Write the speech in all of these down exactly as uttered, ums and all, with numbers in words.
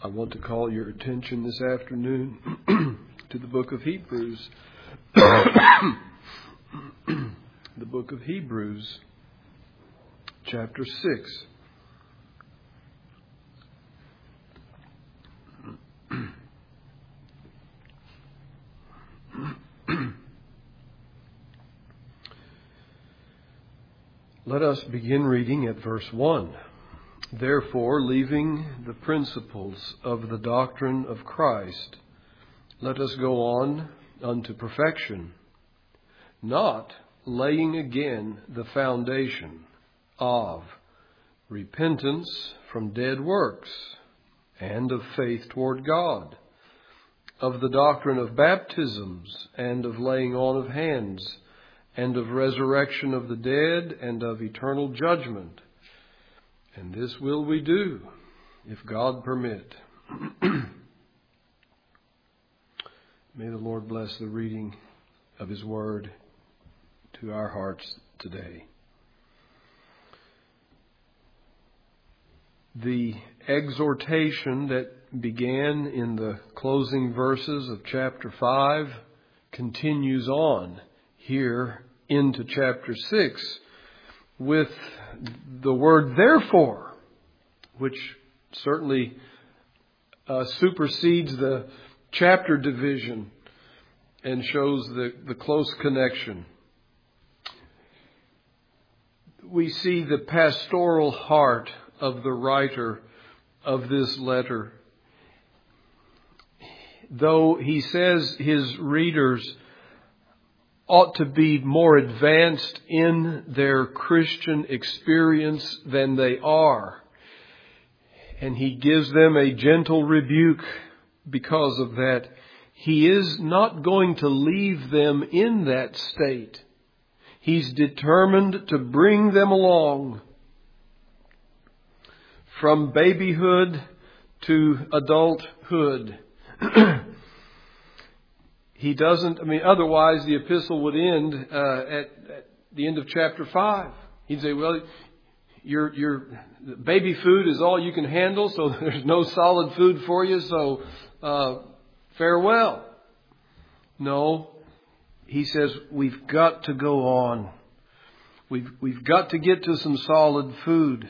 I want to call your attention this afternoon to the book of Hebrews. The book of Hebrews, chapter six. Let us begin reading at verse one. Therefore, leaving the principles of the doctrine of Christ, let us go on unto perfection, not laying again the foundation of repentance from dead works and of faith toward God, of the doctrine of baptisms and of laying on of hands, and of resurrection of the dead and of eternal judgment. And this will we do, if God permit. May the Lord bless the reading of His Word to our hearts today. The exhortation that began in the closing verses of chapter five continues on here into chapter six with the word therefore, which certainly uh, supersedes the chapter division and shows the, the close connection. We see the pastoral heart of the writer of this letter. Though he says his readers ought to be more advanced in their Christian experience than they are, and he gives them a gentle rebuke because of that, he is not going to leave them in that state. He's determined to bring them along from babyhood to adulthood. He doesn't, I mean, otherwise the epistle would end uh, at, at the end of chapter five. He'd say, well, your your baby food is all you can handle, so there's no solid food for you, so uh, farewell. No, he says, we've got to go on. We've, we've got to get to some solid food.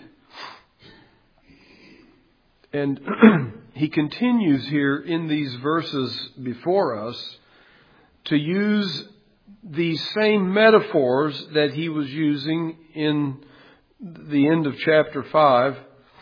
And he continues here in these verses before us to use these same metaphors that he was using in the end of chapter five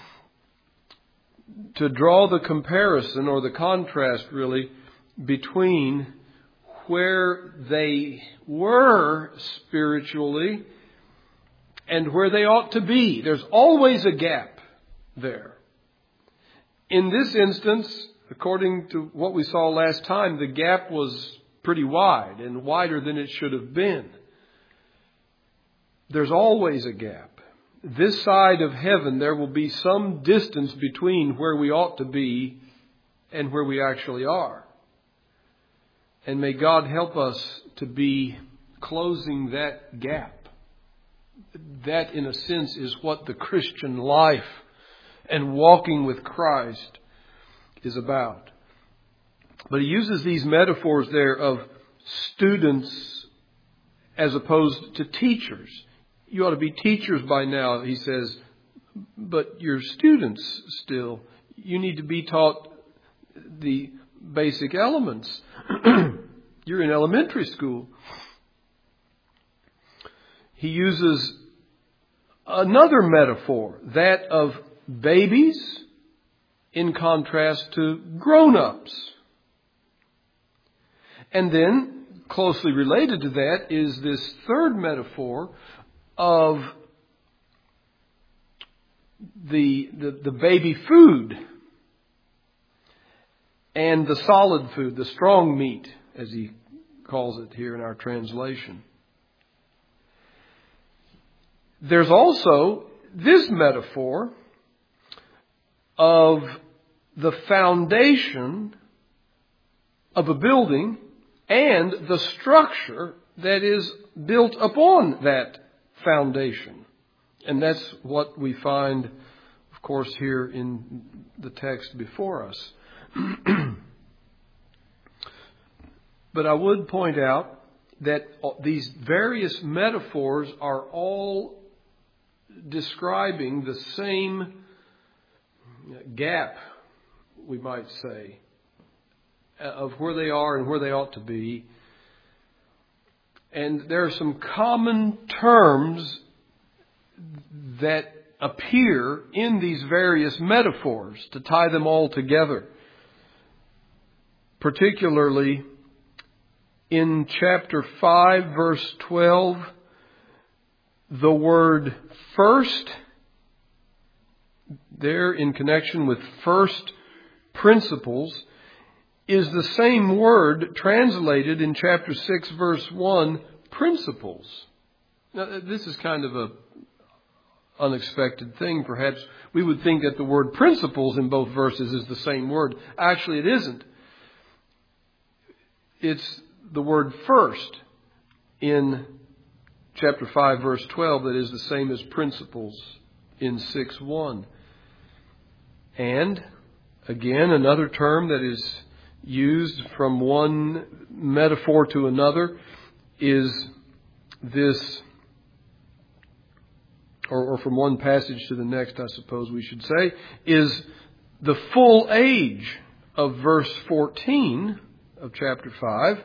to draw the comparison or the contrast really between where they were spiritually and where they ought to be. There's always a gap there. In this instance, according to what we saw last time, the gap was pretty wide and wider than it should have been. There's always a gap. This side of heaven, there will be some distance between where we ought to be and where we actually are. And may God help us to be closing that gap. That, in a sense, is what the Christian life and walking with Christ is about. But he uses these metaphors there of students as opposed to teachers. You ought to be teachers by now, he says, but you're students still. You need to be taught the basic elements. You're in elementary school. He uses another metaphor, that of babies in contrast to grown-ups. And then, closely related to that, is this third metaphor of the, the, the baby food and the solid food, the strong meat, as he calls it here in our translation. There's also this metaphor of the foundation of a building and the structure that is built upon that foundation. And that's what we find, of of course, here in the text before us. But I would point out that these various metaphors are all describing the same gap, we might say, of where they are and where they ought to be. And there are some common terms that appear in these various metaphors to tie them all together. Particularly in chapter five, verse twelve, the word first, there in connection with first principles, is the same word translated in chapter six, verse one, principles. Now, this is kind of a unexpected thing, perhaps. We would think that the word principles in both verses is the same word. Actually, it isn't. It's the word first in chapter five, verse twelve, that is the same as principles in six one. And, again, another term that is used from one metaphor to another is this, or, or from one passage to the next, I suppose we should say, is the full age of verse fourteen of chapter five.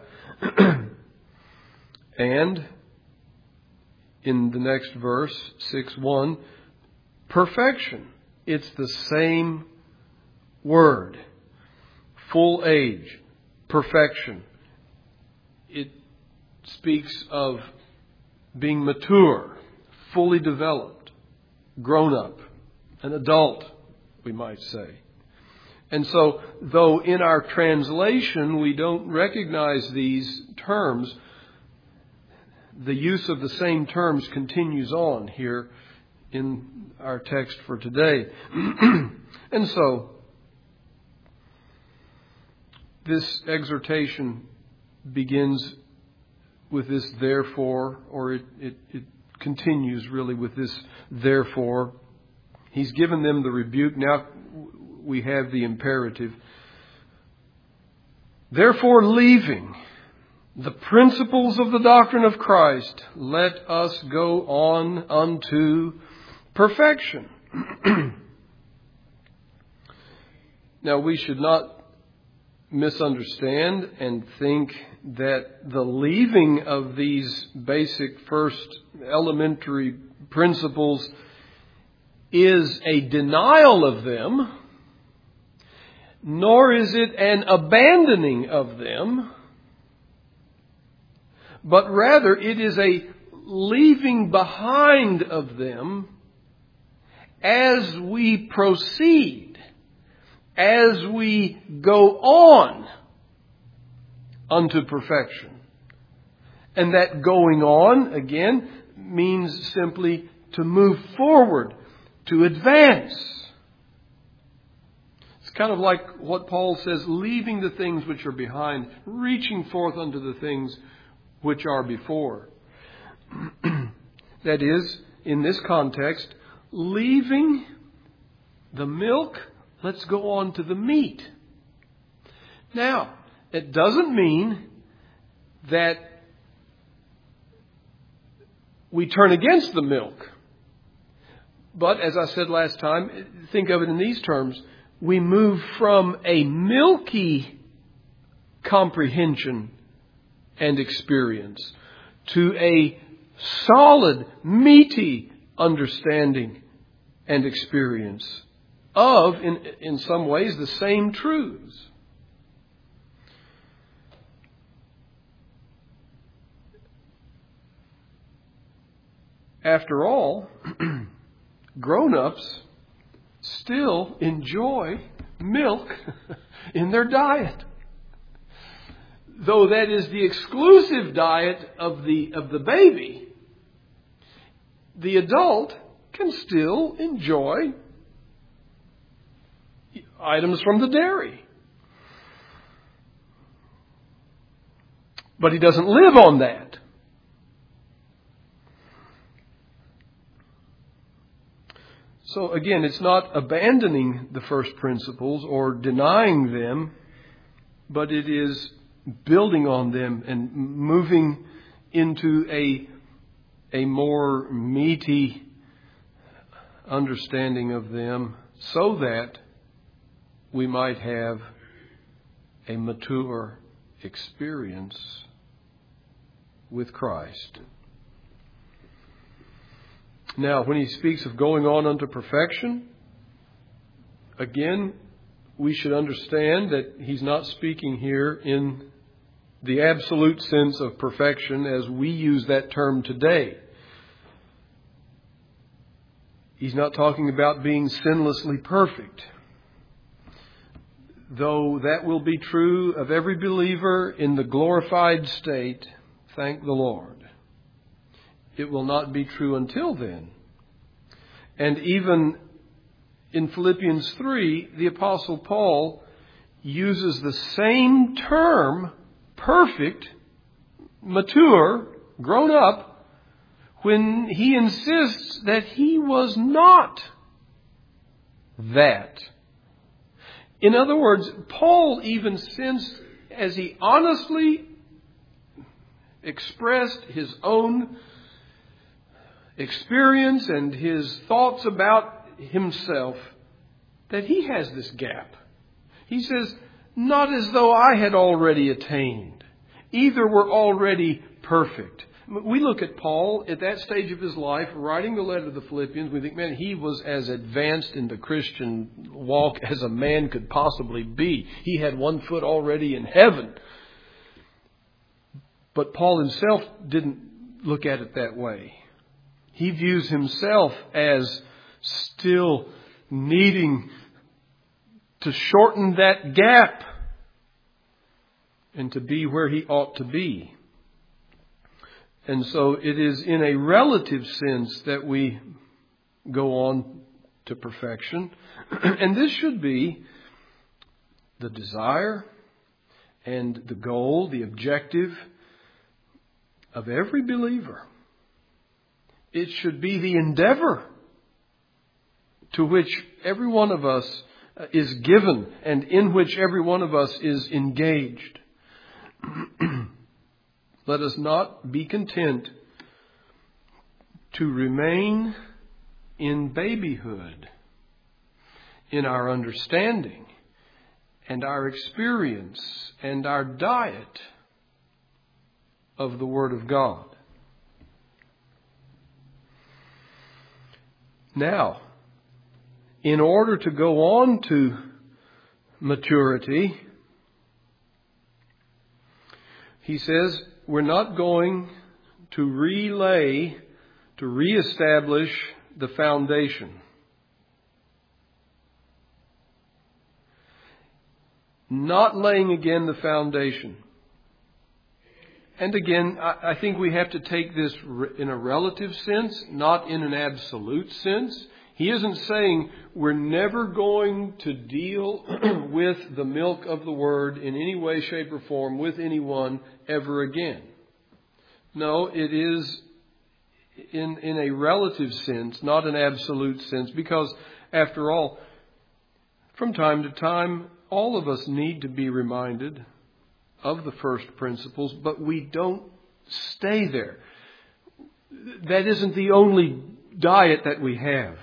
And in the next verse, six one, perfection. It's the same word. Full age, perfection. It speaks of being mature, fully developed, grown up, an adult, we might say. And so, though in our translation we don't recognize these terms, the use of the same terms continues on here in our text for today. And so, this exhortation begins with this therefore, or it, it, it continues really with this therefore. He's given them the rebuke. Now we have the imperative. Therefore, leaving the principles of the doctrine of Christ, let us go on unto perfection. Now, we should not misunderstand and think that the leaving of these basic first elementary principles is a denial of them, nor is it an abandoning of them, but rather it is a leaving behind of them as we proceed, as we go on unto perfection. And that going on, again, means simply to move forward, to advance. It's kind of like what Paul says, leaving the things which are behind, reaching forth unto the things which are before. That is, in this context, leaving the milk, let's go on to the meat. Now, it doesn't mean that we turn against the milk. But, as I said last time, think of it in these terms. We move from a milky comprehension and experience to a solid, meaty understanding and experience of, in, in some ways, the same truths. After all, grown-ups still enjoy milk in their diet. Though that is the exclusive diet of the of the baby, the adult can still enjoy items from the dairy. But he doesn't live on that. So again, it's not abandoning the first principles or denying them, but it is building on them and moving into a, a more meaty understanding of them so that we might have a mature experience with Christ. Now, when he speaks of going on unto perfection, again, we should understand that he's not speaking here in the absolute sense of perfection as we use that term today. He's not talking about being sinlessly perfect. Though that will be true of every believer in the glorified state, thank the Lord. It will not be true until then. And even in Philippians three, the Apostle Paul uses the same term, perfect, mature, grown up, when he insists that he was not that. In other words, Paul even sensed, as he honestly expressed his own experience and his thoughts about himself, that he has this gap. He says, not as though I had already attained. Either were already perfect. We look at Paul at that stage of his life, writing the letter to the Philippians. We think, man, he was as advanced in the Christian walk as a man could possibly be. He had one foot already in heaven. But Paul himself didn't look at it that way. He views himself as still needing to shorten that gap and to be where he ought to be. And so it is in a relative sense that we go on to perfection. And this should be the desire and the goal, the objective of every believer. It should be the endeavor to which every one of us is given and in which every one of us is engaged. Let us not be content to remain in babyhood in our understanding and our experience and our diet of the Word of God. Now, in order to go on to maturity, he says we're not going to relay, to reestablish the foundation. Not laying again the foundation. And again, I think we have to take this in a relative sense, not in an absolute sense. He isn't saying we're never going to deal with the milk of the Word in any way, shape, or form with anyone ever again. No, it is in, in a relative sense, not an absolute sense, because after all, from time to time, all of us need to be reminded of the first principles, but we don't stay there. That isn't the only diet that we have.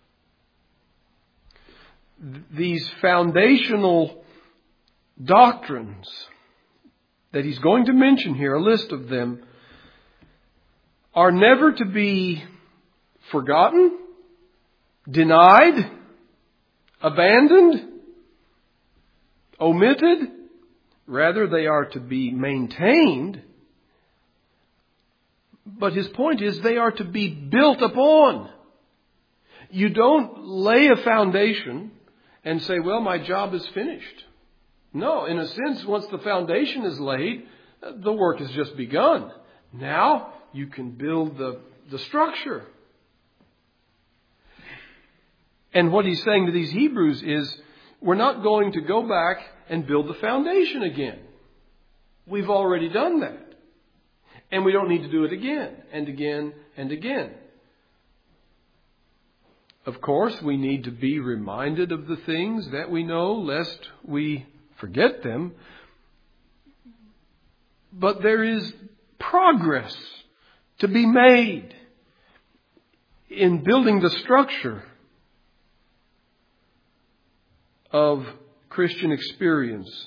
These foundational doctrines that he's going to mention here, a list of them, are never to be forgotten, denied, abandoned, omitted. Rather, they are to be maintained. But his point is they are to be built upon. You don't lay a foundation and say, well, my job is finished. No, in a sense, once the foundation is laid, the work has just begun. Now you can build the, the structure. And what he's saying to these Hebrews is, we're not going to go back and build the foundation again. We've already done that. And we don't need to do it again and again and again. Of course, we need to be reminded of the things that we know, lest we forget them. But there is progress to be made in building the structure of Christian experience.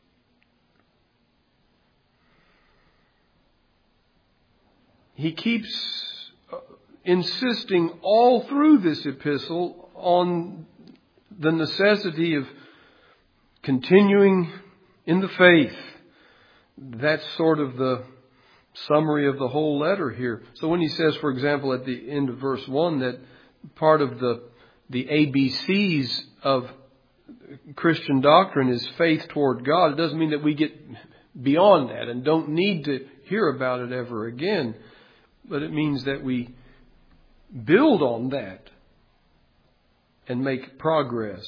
He keeps insisting all through this epistle on the necessity of continuing in the faith. That's sort of the summary of the whole letter here. So when he says, for example, at the end of verse one, that part of the the A B Cs of Christian doctrine is faith toward God, it doesn't mean that we get beyond that and don't need to hear about it ever again. But it means that we build on that and make progress.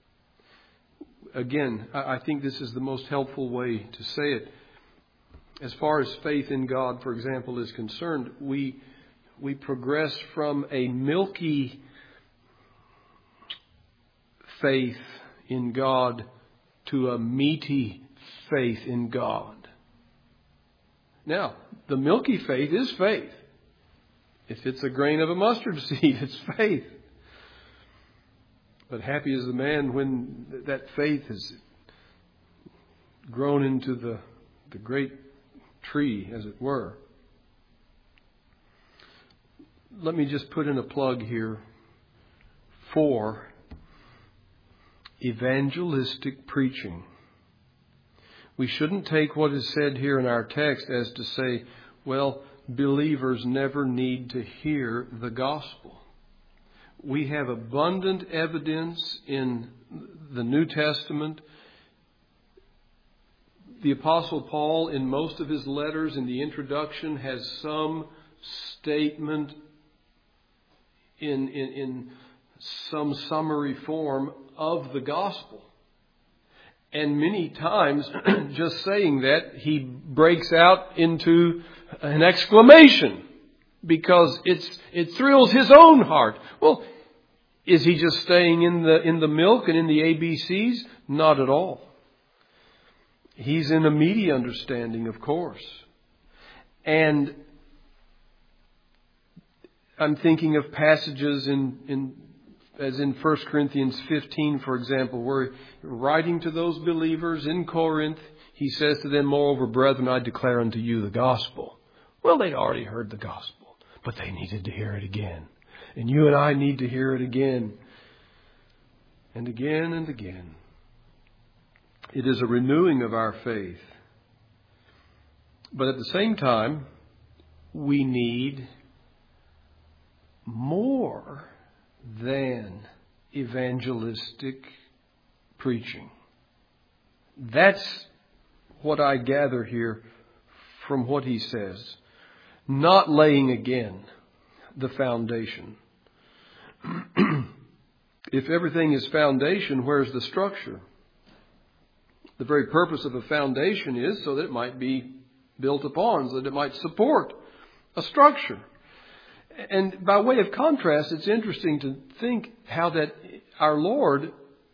Again, I think this is the most helpful way to say it. As far as faith in God, for example, is concerned, we we progress from a milky faith in God to a meaty faith in God. Now, the milky faith is faith. If it's a grain of a mustard seed, it's faith. But happy is the man when that faith has grown into the, the great tree, as it were. Let me just put in a plug here for evangelistic preaching. We shouldn't take what is said here in our text as to say, well, believers never need to hear the gospel. We have abundant evidence in the New Testament. The Apostle Paul, in most of his letters, in the introduction, has some statement in, in, in some summary form of the gospel. And many times, just saying that, he breaks out into an exclamation because it's it thrills his own heart. Well, is he just staying in the in the milk and in the A B Cs? Not at all. He's in a meaty understanding, of course. And I'm thinking of passages in in as in First Corinthians fifteen, for example, where writing to those believers in Corinth, he says to them, moreover, brethren, I declare unto you the gospel. Well, they'd already heard the gospel, but they needed to hear it again. And you and I need to hear it again and again and again. It is a renewing of our faith. But at the same time, we need more than evangelistic preaching. That's what I gather here from what he says. Not laying again the foundation. If everything is foundation, where's the structure? The very purpose of a foundation is so that it might be built upon, so that it might support a structure. And by way of contrast, it's interesting to think how that our Lord,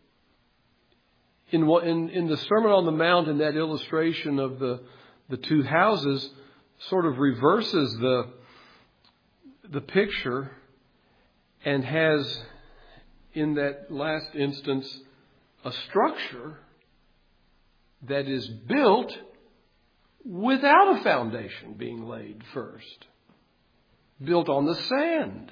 in in, in the Sermon on the Mount, in that illustration of the, the two houses, sort of reverses the, the picture and has, in that last instance, a structure that is built without a foundation being laid first. Built on the sand.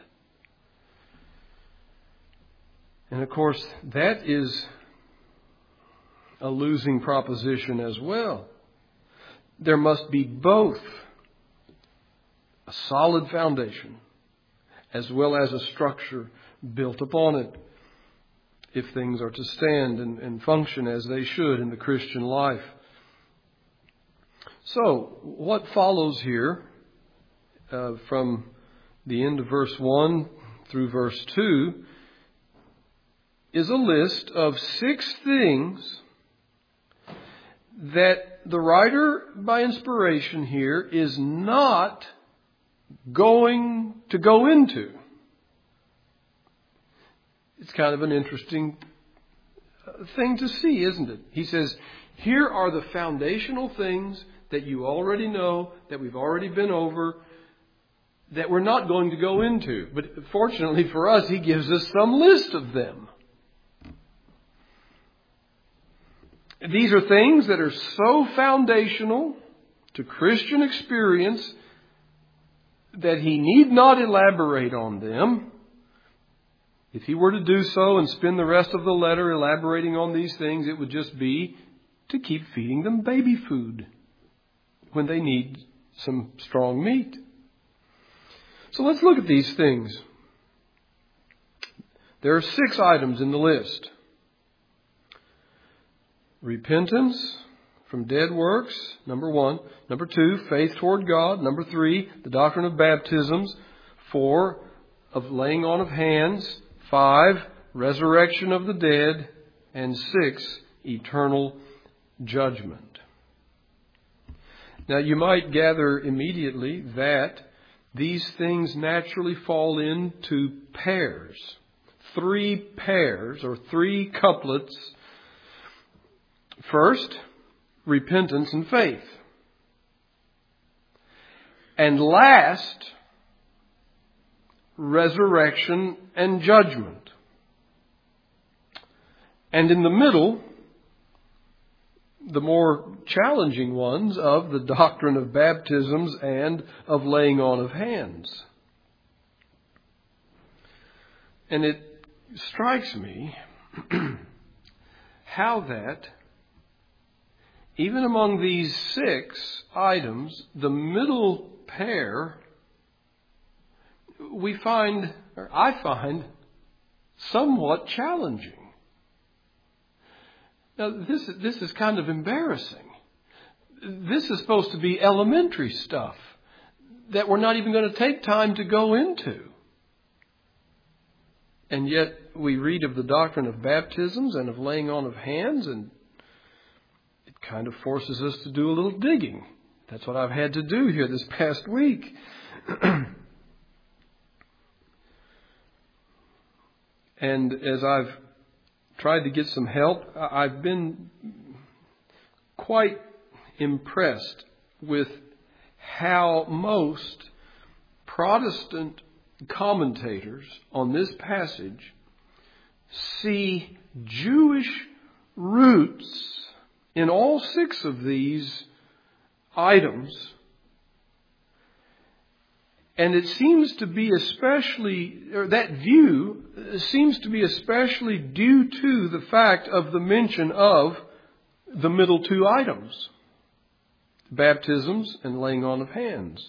And of course, that is a losing proposition as well. There must be both a solid foundation as well as a structure built upon it if things are to stand and, and function as they should in the Christian life. So, what follows here uh, from the end of verse one through verse two is a list of six things that the writer, by inspiration here, is not going to go into. It's kind of an interesting thing to see, isn't it? He says, here are the foundational things that you already know, that we've already been over, that we're not going to go into. But fortunately for us, he gives us some list of them. These are things that are so foundational to Christian experience that he need not elaborate on them. If he were to do so and spend the rest of the letter elaborating on these things, it would just be to keep feeding them baby food when they need some strong meat. So let's look at these things. There are six items in the list. Repentance from dead works, number one. Number two, faith toward God. Number three, the doctrine of baptisms. Four, of laying on of hands. Five, resurrection of the dead. And six, eternal judgment. Now you might gather immediately that these things naturally fall into pairs. Three pairs or three couplets. First, repentance and faith. And last, resurrection and judgment. And in the middle, the more challenging ones of the doctrine of baptisms and of laying on of hands. And it strikes me how that even among these six items, the middle pair, we find, or I find, somewhat challenging. Now, this, this is kind of embarrassing. This is supposed to be elementary stuff that we're not even going to take time to go into. And yet we read of the doctrine of baptisms and of laying on of hands, and it kind of forces us to do a little digging. That's what I've had to do here this past week. And as I've tried to get some help, I've been quite impressed with how most Protestant commentators on this passage see Jewish roots in all six of these items. And it seems to be especially, or that view seems to be especially due to the fact of the mention of the middle two items, baptisms and laying on of hands.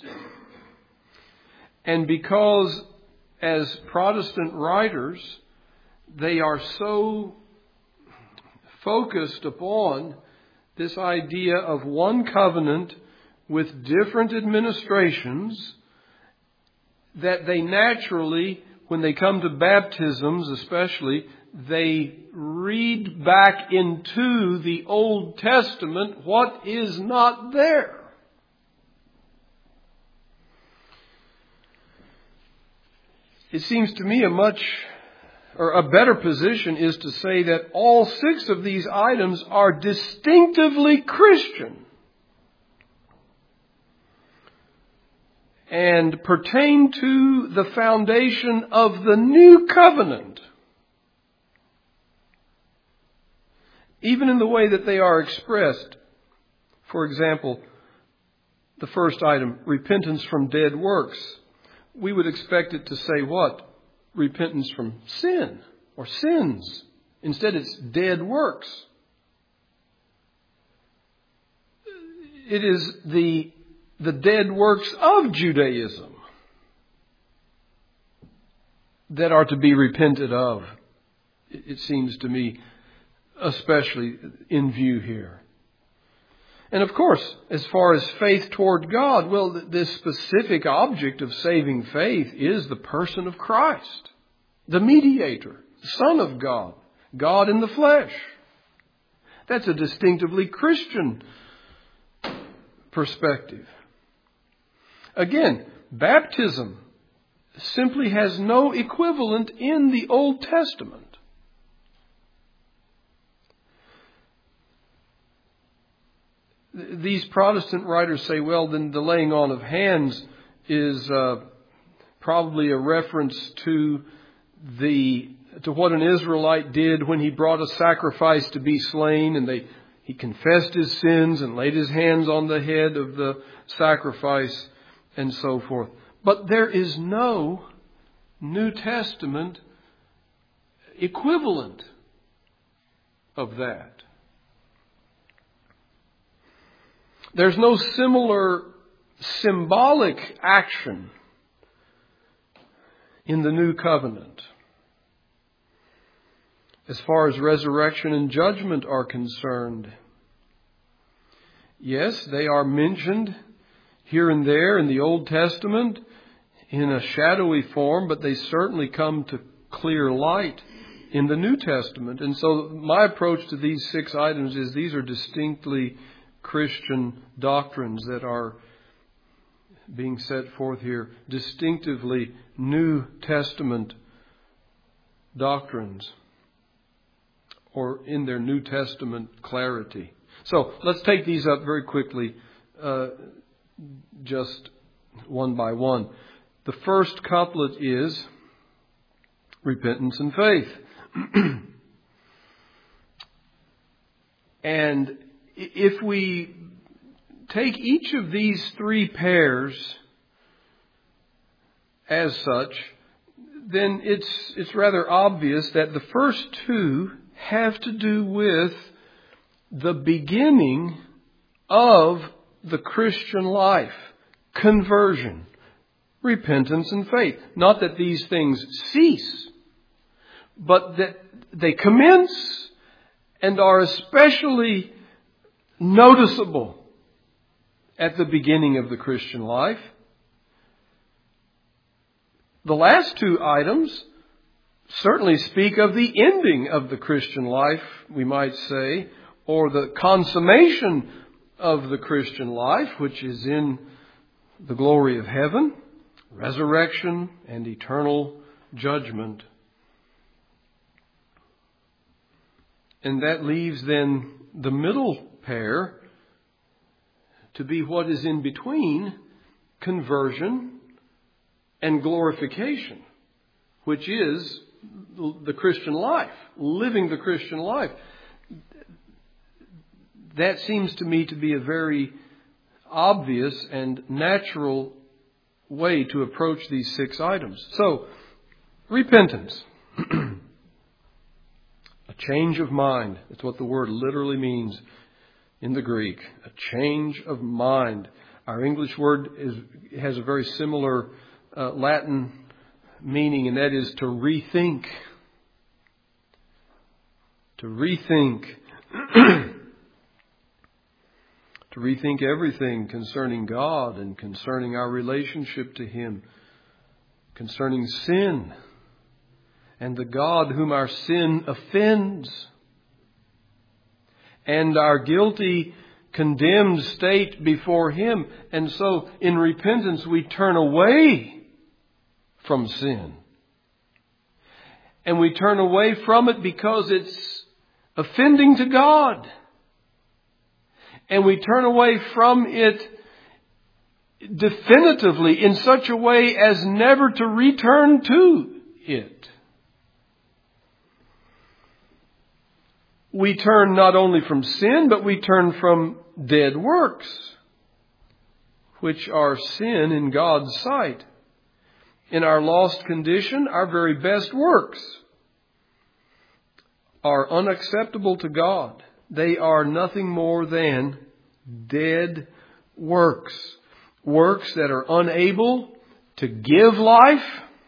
And because as Protestant writers, they are so focused upon this idea of one covenant with different administrations, that they naturally, when they come to baptisms especially, they read back into the Old Testament what is not there. It seems to me a much, or a better position is to say that all six of these items are distinctively Christian and pertain to the foundation of the new covenant, even in the way that they are expressed. For example, the first item, repentance from dead works. We would expect it to say what? Repentance from sin or sins. Instead, it's dead works. It is the, the dead works of Judaism that are to be repented of. It seems to me, especially in view here. And of course, as far as faith toward God, well, this specific object of saving faith is the person of Christ, the mediator, the Son of God, God in the flesh. That's a distinctively Christian perspective. Again, baptism simply has no equivalent in the Old Testament. These Protestant writers say, well, then the laying on of hands is uh, probably a reference to the to what an Israelite did when he brought a sacrifice to be slain, and they he confessed his sins and laid his hands on the head of the sacrifice and so forth. But there is no New Testament equivalent of that. There's no similar symbolic action in the New Covenant as far as resurrection and judgment are concerned. Yes, they are mentioned here and there in the Old Testament in a shadowy form, but they certainly come to clear light in the New Testament. And so my approach to these six items is these are distinctly Christian doctrines that are being set forth here, distinctively New Testament doctrines, or in their New Testament clarity. So let's take these up very quickly, uh, just one by one. The first couplet is repentance and faith. And if we take each of these three pairs as such, then it's it's rather obvious that the first two have to do with the beginning of the Christian life, conversion, repentance and faith. Not that these things cease, but that they commence and are especially noticeable at the beginning of the Christian life. The last two items certainly speak of the ending of the Christian life, we might say, or the consummation of the Christian life, which is in the glory of heaven, resurrection, and eternal judgment. And that leaves then the middle pair to be what is in between conversion and glorification, which is the Christian life, living the Christian life. That seems to me to be a very obvious and natural way to approach these six items. So, repentance. A change of mind. That's what the word literally means in the Greek. A change of mind. Our English word is has a very similar uh, Latin meaning, and that is to rethink. To rethink. To rethink everything concerning God and concerning our relationship to Him, concerning sin and the God whom our sin offends, and our guilty, condemned state before Him. And so in repentance we turn away from sin. And we turn away from it because it's offending to God. And we turn away from it definitively in such a way as never to return to it. We turn not only from sin, but we turn from dead works, which are sin in God's sight. In our lost condition, our very best works are unacceptable to God. They are nothing more than dead works. Works that are unable to give life.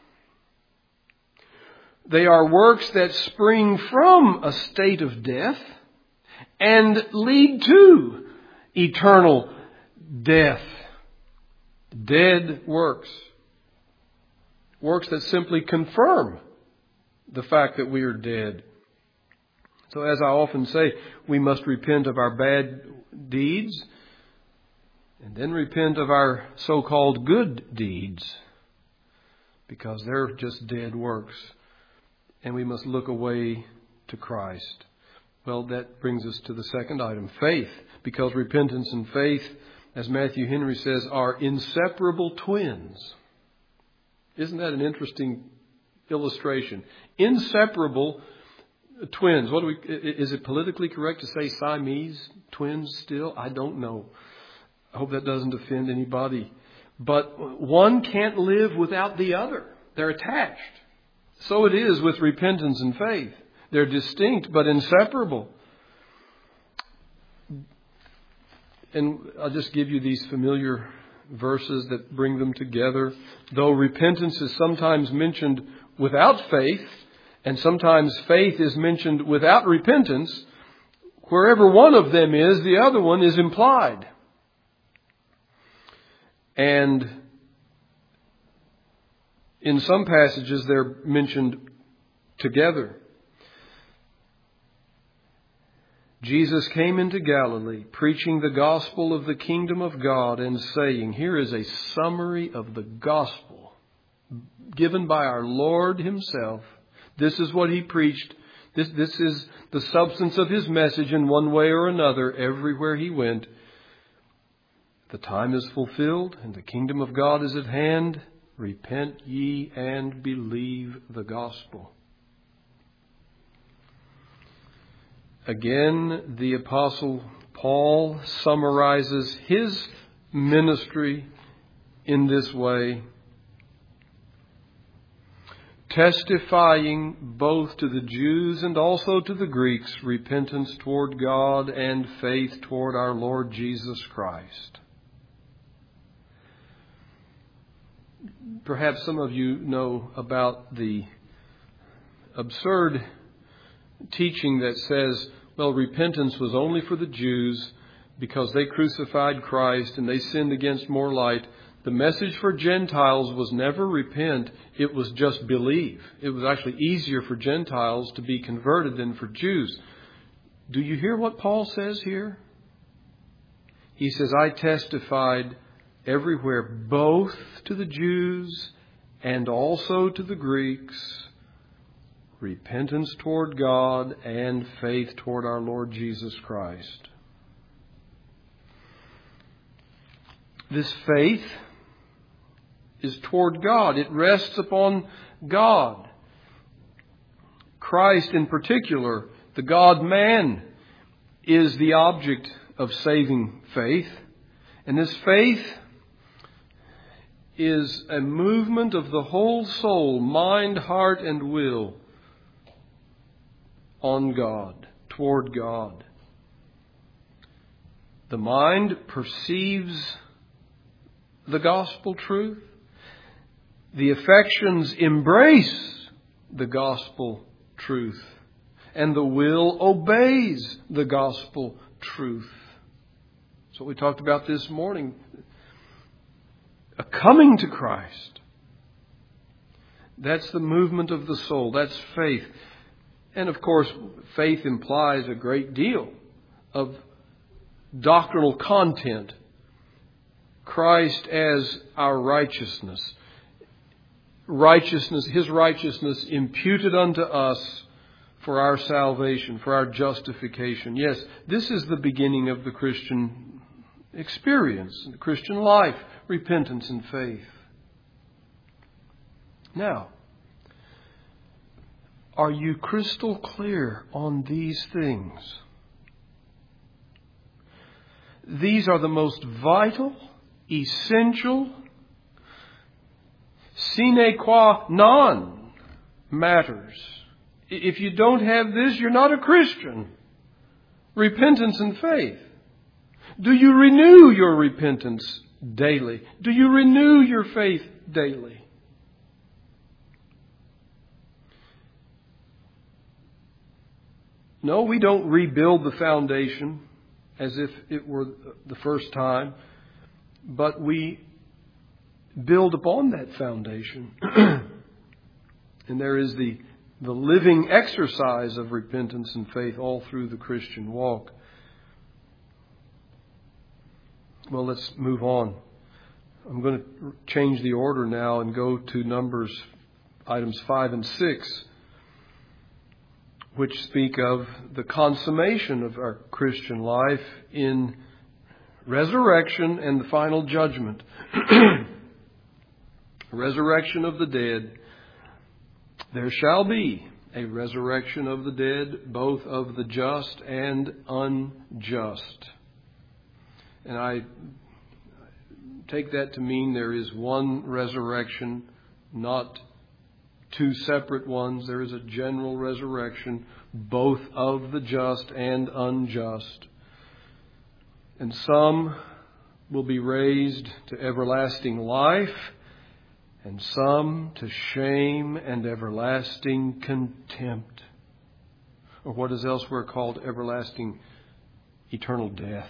They are works that spring from a state of death and lead to eternal death. Dead works. Works that simply confirm the fact that we are dead. So as I often say, we must repent of our bad deeds and then repent of our so-called good deeds. because they're just dead works. And we must look away to Christ. Well, that brings us to the second item, faith. Because repentance and faith, as Matthew Henry says, are inseparable twins. Isn't that an interesting illustration? Inseparable twins. What do we? Is it politically correct to say Siamese twins still? I don't know. I hope that doesn't offend anybody. But one can't live without the other. They're attached. So it is with repentance and faith. They're distinct but inseparable. And I'll just give you these familiar verses that bring them together. Though repentance is sometimes mentioned without faith, and sometimes faith is mentioned without repentance, wherever one of them is, the other one is implied. And in some passages, they're mentioned together. Jesus came into Galilee, preaching the gospel of the kingdom of God and saying, here is a summary of the gospel given by our Lord himself. This is what he preached. This, this is the substance of his message in one way or another everywhere he went. The time is fulfilled and the kingdom of God is at hand. Repent ye and believe the gospel. Again, the Apostle Paul summarizes his ministry in this way, testifying both to the Jews and also to the Greeks repentance toward God and faith toward our Lord Jesus Christ. Perhaps some of you know about the absurd teaching that says, well, repentance was only for the Jews because they crucified Christ and they sinned against more light. The message for Gentiles was never repent. It was just believe. It was actually easier for Gentiles to be converted than for Jews. Do you hear what Paul says here? He says, I testified everywhere, both to the Jews and also to the Greeks, repentance toward God and faith toward our Lord Jesus Christ. This faith is toward God. It rests upon God. Christ in particular, the God-man, is the object of saving faith. And this faith is a movement of the whole soul, mind, heart, and will on God, toward God. The mind perceives the gospel truth. The affections embrace the gospel truth. And the will obeys the gospel truth. That's what we talked about this morning. A coming to Christ. That's the movement of the soul. That's faith. And of course, faith implies a great deal of doctrinal content. Christ as our righteousness. Righteousness, His righteousness imputed unto us for our salvation, for our justification. Yes, this is the beginning of the Christian experience, the Christian life, repentance and faith. Now, are you crystal clear on these things? These are the most vital, essential, sine qua non matters. If you don't have this, you're not a Christian. Repentance and faith. Do you renew your repentance daily? Do you renew your faith daily? No, we don't rebuild the foundation as if it were the first time, but we build upon that foundation. And there is the, the living exercise of repentance and faith all through the Christian walk. Well, let's move on. I'm going to change the order now and go to Numbers items five and six, which speak of the consummation of our Christian life in resurrection and the final judgment. Resurrection of the dead. There shall be a resurrection of the dead, both of the just and unjust. And I take that to mean there is one resurrection, not two separate ones. There is a general resurrection, both of the just and unjust. And some will be raised to everlasting life, and some to shame and everlasting contempt, or what is elsewhere called everlasting eternal death.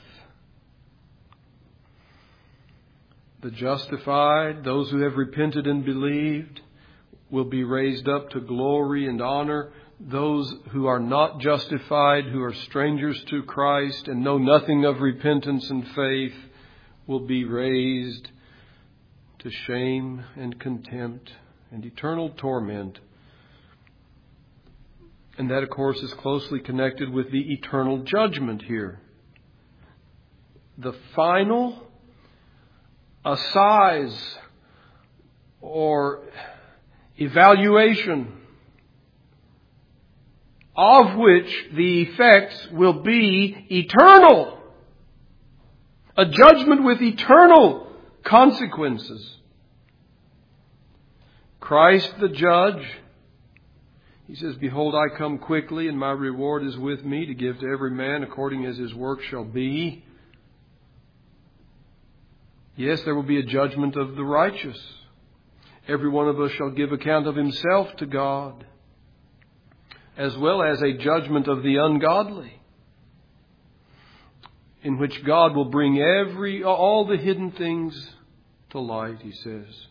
The justified, those who have repented and believed, will be raised up to glory and honor. Those who are not justified, who are strangers to Christ and know nothing of repentance and faith, will be raised to shame and contempt and eternal torment. And that, of course, is closely connected with the eternal judgment here. The final assize or evaluation of which the effects will be eternal. A judgment with eternal consequences. Christ the judge, He says, "Behold, I come quickly, and my reward is with me to give to every man according as his work shall be." Yes, there will be a judgment of the righteous. Every one of us shall give account of himself to God, as well as a judgment of the ungodly, in which God will bring every all the hidden things to light, He says.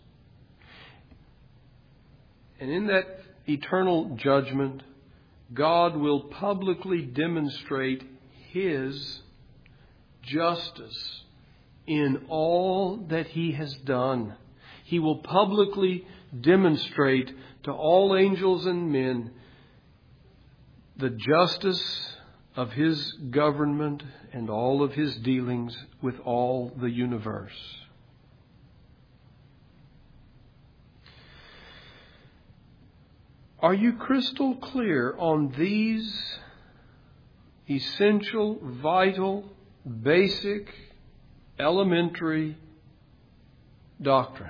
And in that eternal judgment, God will publicly demonstrate His justice in all that He has done. He will publicly demonstrate to all angels and men the justice of His government and all of His dealings with all the universe. Are you crystal clear on these essential, vital, basic, elementary doctrines?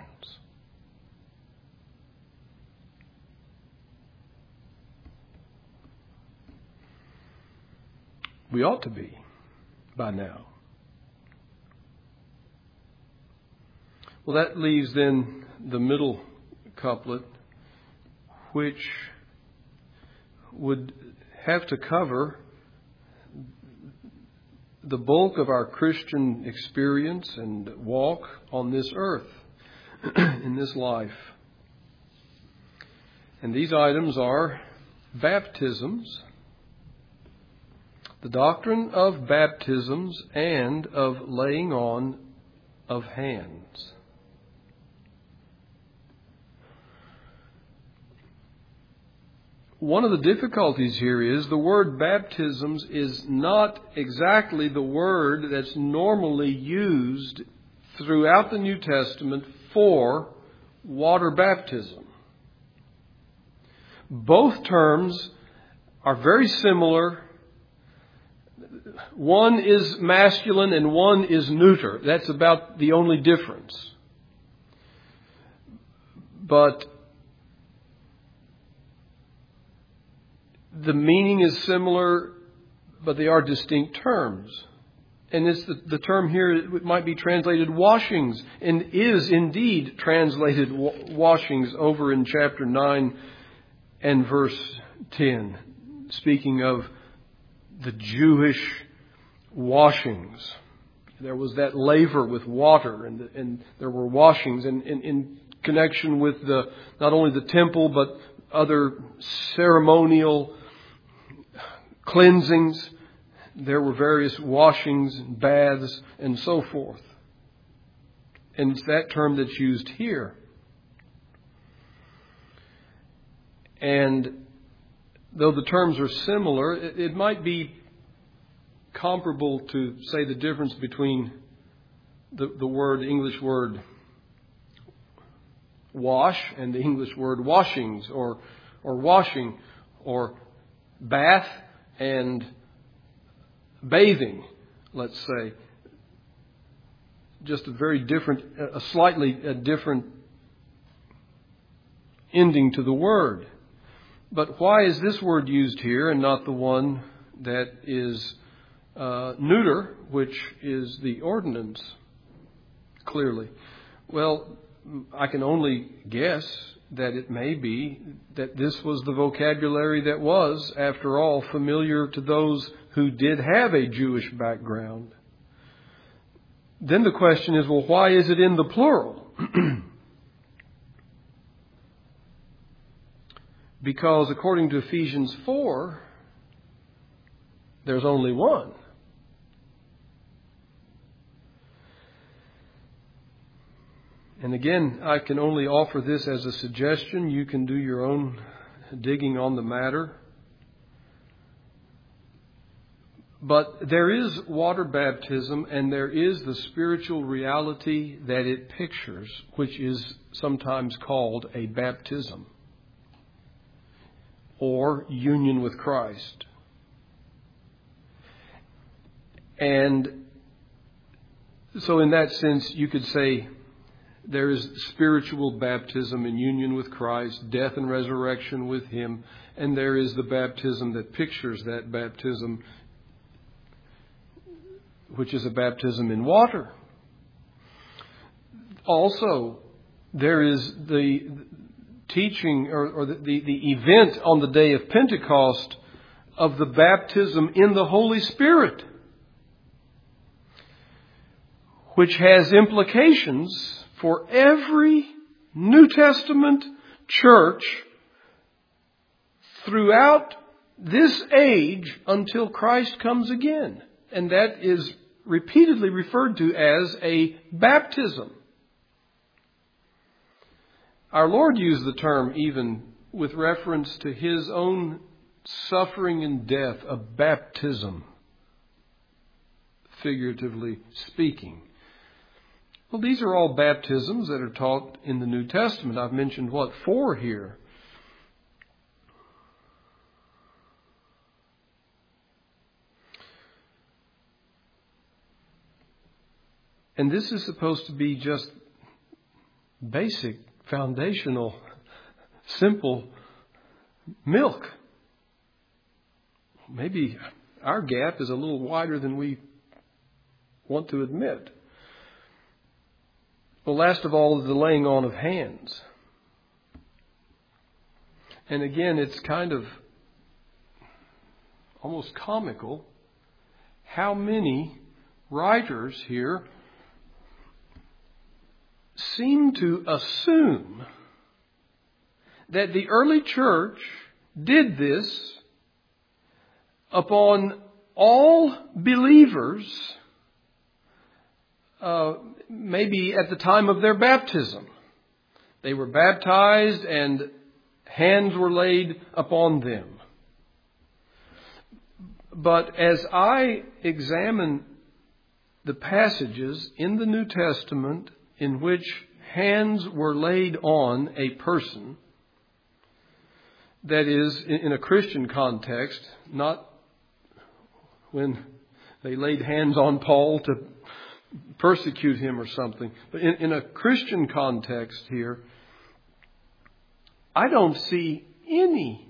We ought to be by now. Well, that leaves then the middle couplet, which would have to cover the bulk of our Christian experience and walk on this earth, in this life. And these items are baptisms, the doctrine of baptisms, and of laying on of hands. One of the difficulties here is the word baptisms is not exactly the word that's normally used throughout the New Testament for water baptism. Both terms are very similar. One is masculine and one is neuter. That's about the only difference. But the meaning is similar, but they are distinct terms. And it's the, the term here, it might be translated washings, and is indeed translated washings over in chapter nine and verse ten, speaking of the Jewish washings. There was that laver with water, and, and there were washings in, in, in connection with the not only the temple, but other ceremonial cleansings. There were various washings, baths, and so forth. And it's that term that's used here. And though the terms are similar, it, it might be comparable to, say, the difference between the, the word, English word wash and the English word washings, or or washing, or bath and bathing, let's say. Just a very different, a slightly a different ending to the word. But why is this word used here and not the one that is uh, neuter, which is the ordinance, clearly? Well, I can only guess that it may be that this was the vocabulary that was, after all, familiar to those who did have a Jewish background. Then the question is, well, why is it in the plural? Because according to Ephesians four, there's only one. And again, I can only offer this as a suggestion. You can do your own digging on the matter. But there is water baptism, and there is the spiritual reality that it pictures, which is sometimes called a baptism or union with Christ. And so in that sense, you could say there is spiritual baptism in union with Christ, death and resurrection with Him, and there is the baptism that pictures that baptism, which is a baptism in water. Also, there is the teaching or, or the, the, the event on the day of Pentecost of the baptism in the Holy Spirit, which has implications for every New Testament church throughout this age until Christ comes again. And that is repeatedly referred to as a baptism. Our Lord used the term even with reference to His own suffering and death, a baptism, figuratively speaking. Well, these are all baptisms that are taught in the New Testament. I've mentioned, what, four here. And this is supposed to be just basic, foundational, simple milk. Maybe our gap is a little wider than we want to admit. Well, last of all, the laying on of hands. And again, it's kind of almost comical how many writers here seem to assume that the early church did this upon all believers, uh, maybe at the time of their baptism. They were baptized and hands were laid upon them. But as I examine the passages in the New Testament in which hands were laid on a person, that is, in a Christian context, not when they laid hands on Paul to persecute him or something, but in, in a Christian context here, I don't see any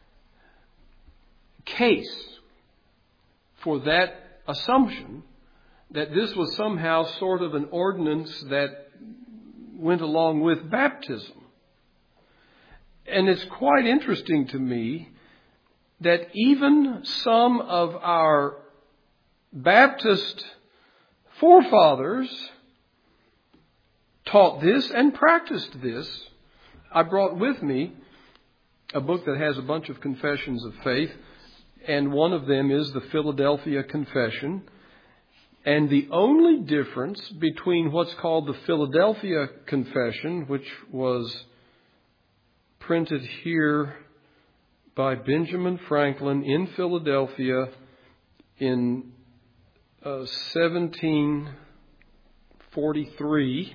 case for that assumption that this was somehow sort of an ordinance that went along with baptism. And it's quite interesting to me that even some of our Baptist forefathers taught this and practiced this. I brought with me a book that has a bunch of confessions of faith, and one of them is the Philadelphia Confession. And the only difference between what's called the Philadelphia Confession, which was printed here by Benjamin Franklin in Philadelphia in uh, seventeen forty-three,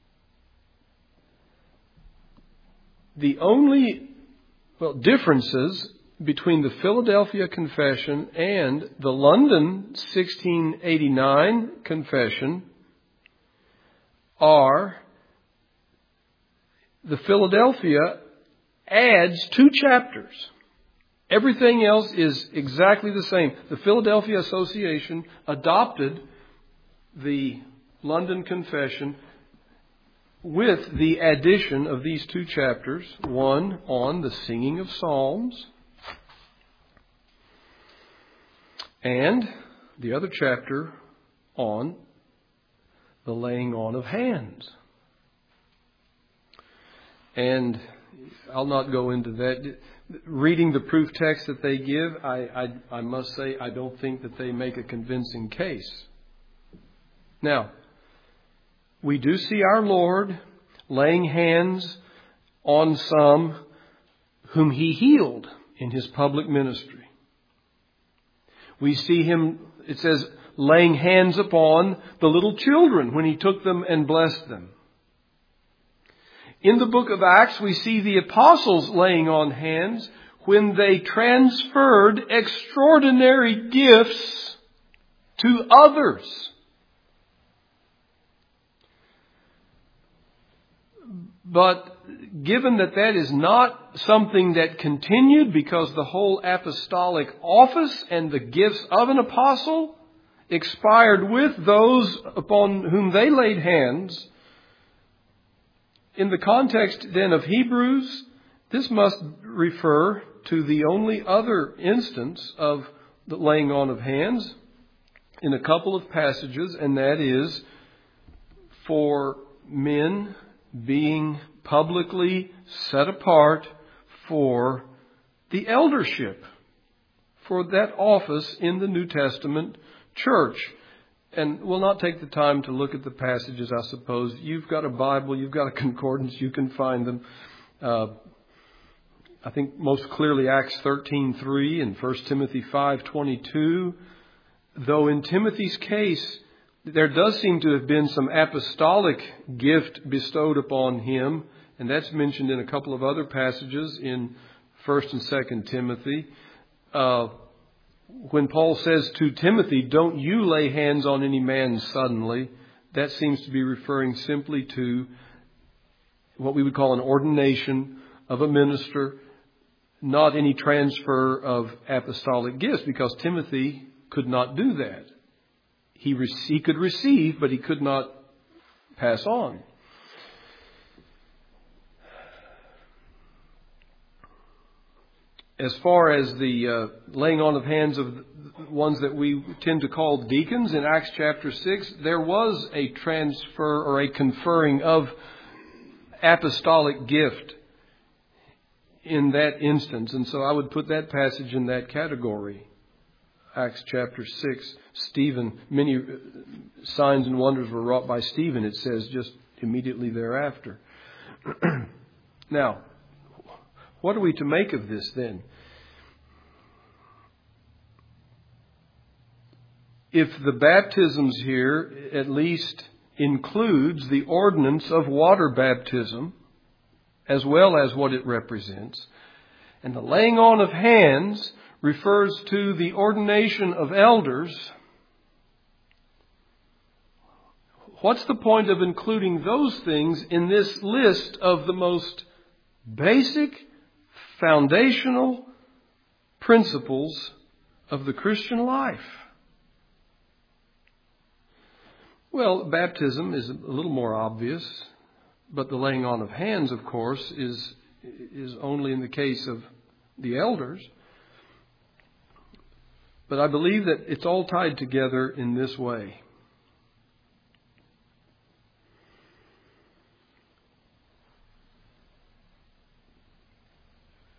the only well differences between the Philadelphia Confession and the London sixteen eighty-nine Confession are the Philadelphia adds two chapters. Everything else is exactly the same. The Philadelphia Association adopted the London Confession with the addition of these two chapters, one on the singing of psalms, and the other chapter on the laying on of hands. And I'll not go into that. Reading the proof text that they give, I, I, I must say I don't think that they make a convincing case. Now, we do see our Lord laying hands on some whom He healed in His public ministry. We see Him, it says, laying hands upon the little children when He took them and blessed them. In the book of Acts, we see the apostles laying on hands when they transferred extraordinary gifts to others. But given that that is not something that continued, because the whole apostolic office and the gifts of an apostle expired with those upon whom they laid hands, in the context then of Hebrews, this must refer to the only other instance of the laying on of hands in a couple of passages, and that is for men being publicly set apart for the eldership, for that office in the New Testament church. And we'll not take the time to look at the passages, I suppose. You've got a Bible, you've got a concordance, you can find them. Uh, I think most clearly Acts thirteen three and First Timothy five twenty-two. Though in Timothy's case, there does seem to have been some apostolic gift bestowed upon him, and that's mentioned in a couple of other passages in First and Second Timothy. Uh, when Paul says to Timothy, "Don't you lay hands on any man suddenly," that seems to be referring simply to what we would call an ordination of a minister, not any transfer of apostolic gifts, because Timothy could not do that. He, re- he could receive, but he could not pass on. As far as the uh, laying on of hands of the ones that we tend to call deacons in Acts chapter six, there was a transfer or a conferring of apostolic gift in that instance. And so I would put that passage in that category. Acts chapter six, Stephen, many signs and wonders were wrought by Stephen, it says just immediately thereafter. Now, what are we to make of this then? If the baptisms here at least includes the ordinance of water baptism, as well as what it represents, and the laying on of hands refers to the ordination of elders, what's the point of including those things in this list of the most basic, foundational principles of the Christian life? Well, baptism is a little more obvious, but the laying on of hands, of course, is is only in the case of the elders. But I believe that it's all tied together in this way.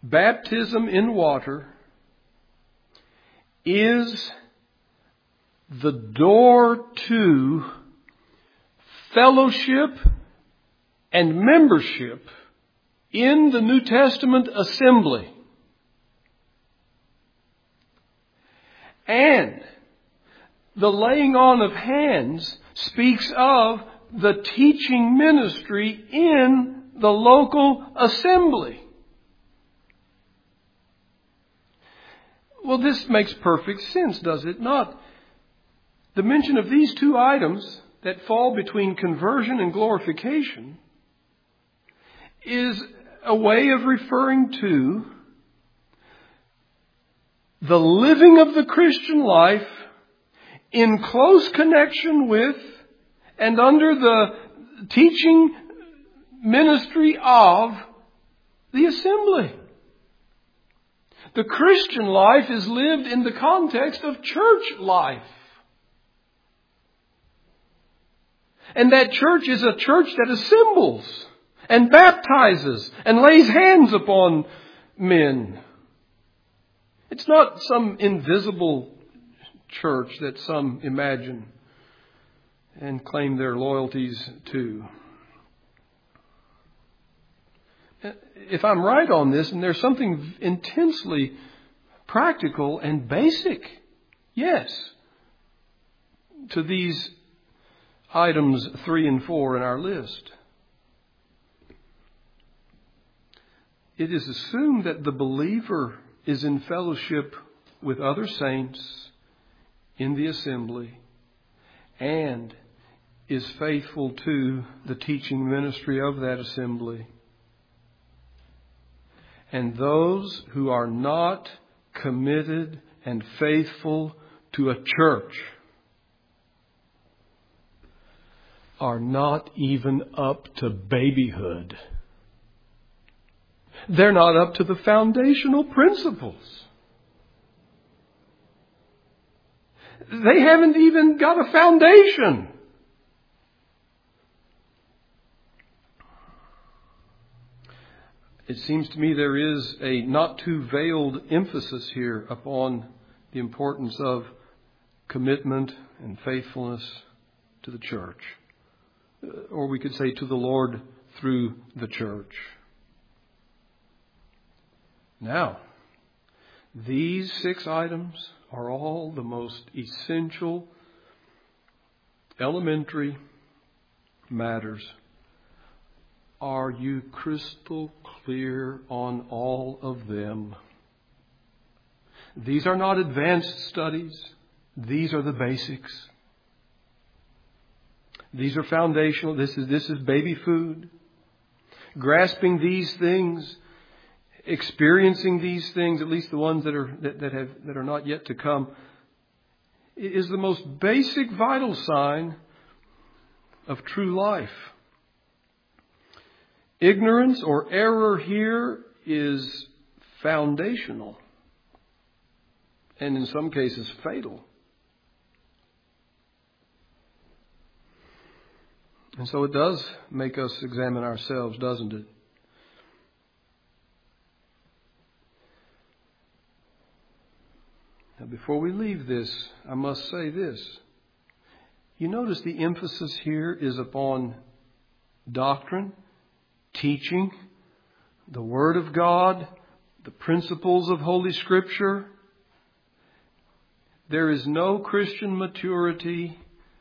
Baptism in water is the door to fellowship and membership in the New Testament assembly. And the laying on of hands speaks of the teaching ministry in the local assembly. Well, this makes perfect sense, does it not? The mention of these two items that fall between conversion and glorification is a way of referring to the living of the Christian life in close connection with and under the teaching ministry of the assembly. The Christian life is lived in the context of church life. And that church is a church that assembles and baptizes and lays hands upon men. It's not some invisible church that some imagine and claim their loyalties to. If I'm right on this, and there's something intensely practical and basic, yes, to these items three and four in our list. It is assumed that the believer is in fellowship with other saints in the assembly and is faithful to the teaching ministry of that assembly. And those who are not committed and faithful to a church are not even up to babyhood. They're not up to the foundational principles. They haven't even got a foundation. It seems to me there is a not too veiled emphasis here upon the importance of commitment and faithfulness to the church. Or we could say to the Lord through the church. Now, these six items are all the most essential, elementary matters. Are you crystal clear on all of them? These are not advanced studies. These are the basics. These are foundational. This is, this is baby food. Grasping these things, experiencing these things, at least the ones that are that, that have that are not yet to come, is the most basic vital sign of true life. Ignorance or error here is foundational and in some cases fatal. And so it does make us examine ourselves, doesn't it? Now, before we leave this, I must say this. You notice the emphasis here is upon doctrine, teaching, the Word of God, the principles of Holy Scripture. There is no Christian maturity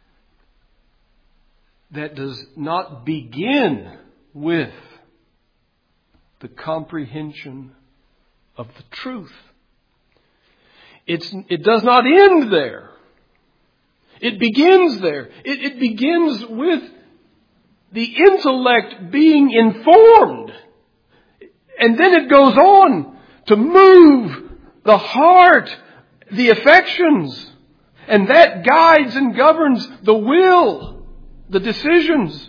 that does not begin with the comprehension of the truth. It's, it does not end there. It begins there. It, it begins with the intellect being informed. And then it goes on to move the heart, the affections. And that guides and governs the will, the decisions.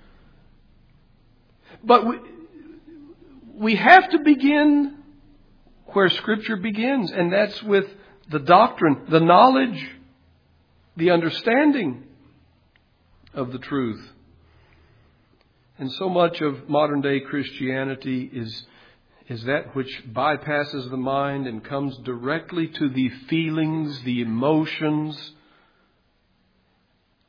But we, we have to begin where Scripture begins, and that's with the doctrine, the knowledge, the understanding of the truth. And so much of modern day Christianity is, is that which bypasses the mind and comes directly to the feelings, the emotions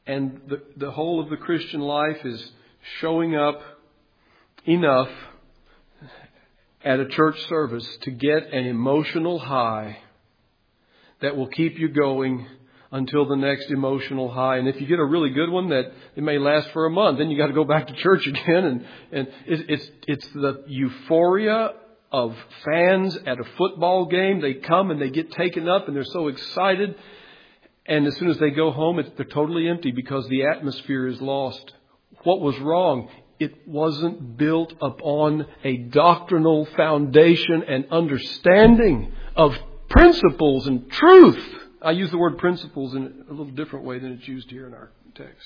And the, the whole of the Christian life is showing up enough at a church service to get an emotional high that will keep you going until the next emotional high. And if you get a really good one, that it may last for a month. Then you got to go back to church again. And, and it, it's, it's the euphoria of fans at a football game. They come and they get taken up and they're so excited. And as soon as they go home, it's, they're totally empty because the atmosphere is lost. What was wrong? It wasn't built upon a doctrinal foundation and understanding of principles and truth. I use the word principles in a little different way than it's used here in our text.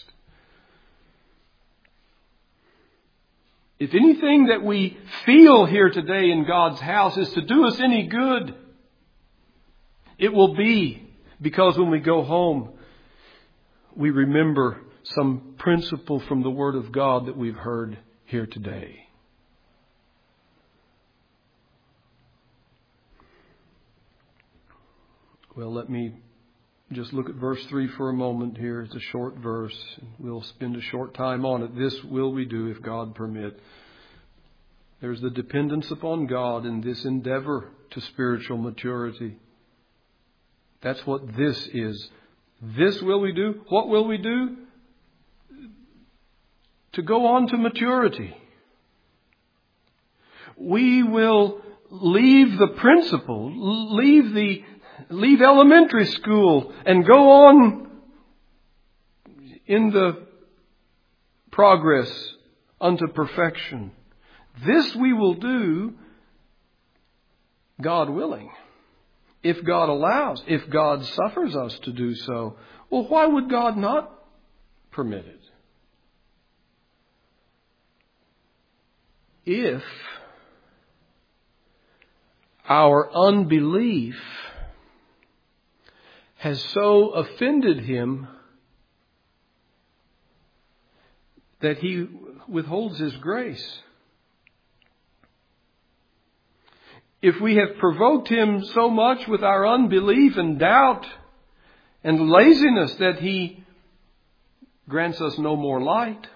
If anything that we feel here today in God's house is to do us any good, it will be because when we go home, we remember some principle from the Word of God that we've heard here today. Well, let me just look at verse three for a moment here. It's a short verse. We'll spend a short time on it. This will we do if God permit. There's the dependence upon God in this endeavor to spiritual maturity. That's what this is. This will we do. What will we do? To go on to maturity. We will leave the principle, leave the Leave elementary school and go on in the progress unto perfection. This we will do, God willing. If God allows, if God suffers us to do so, well, why would God not permit it? If our unbelief has so offended Him that He withholds His grace. If we have provoked Him so much with our unbelief and doubt and laziness that He grants us no more light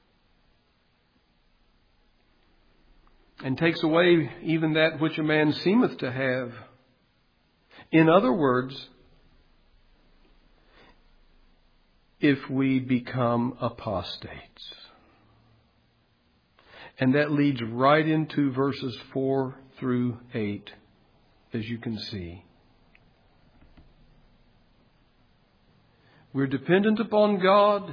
and takes away even that which a man seemeth to have. In other words, if we become apostates. And that leads right into verses four through eight, as you can see. We're dependent upon God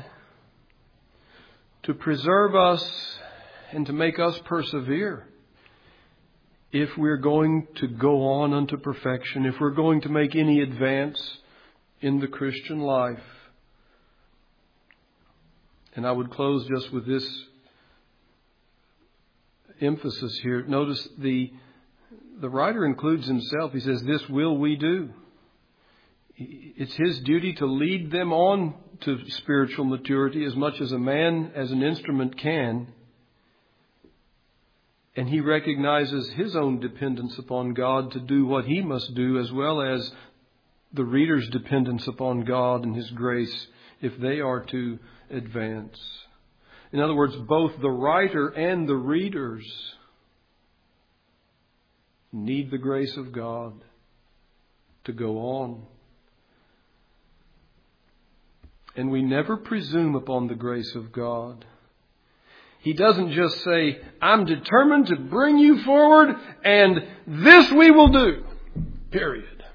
to preserve us and to make us persevere. If we're going to go on unto perfection, if we're going to make any advance in the Christian life. And I would close just with this emphasis here. Notice the the writer includes himself. He says, this will we do. It's his duty to lead them on to spiritual maturity as much as a man as an instrument can. And he recognizes his own dependence upon God to do what he must do, as well as the reader's dependence upon God and His grace if they are to advance. In other words, both the writer and the readers need the grace of God to go on. And we never presume upon the grace of God. He doesn't just say, I'm determined to bring you forward and this we will do. Period.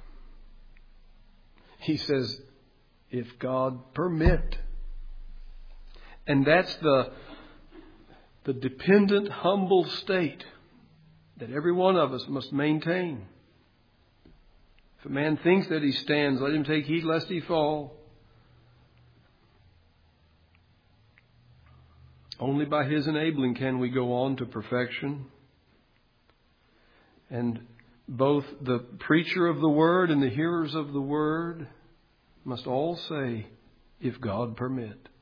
He says, if God permit. And that's the, the dependent, humble state that every one of us must maintain. If a man thinks that he stands, let him take heed lest he fall. Only by His enabling can we go on to perfection. And both the preacher of the Word and the hearers of the Word must all say, if God permit.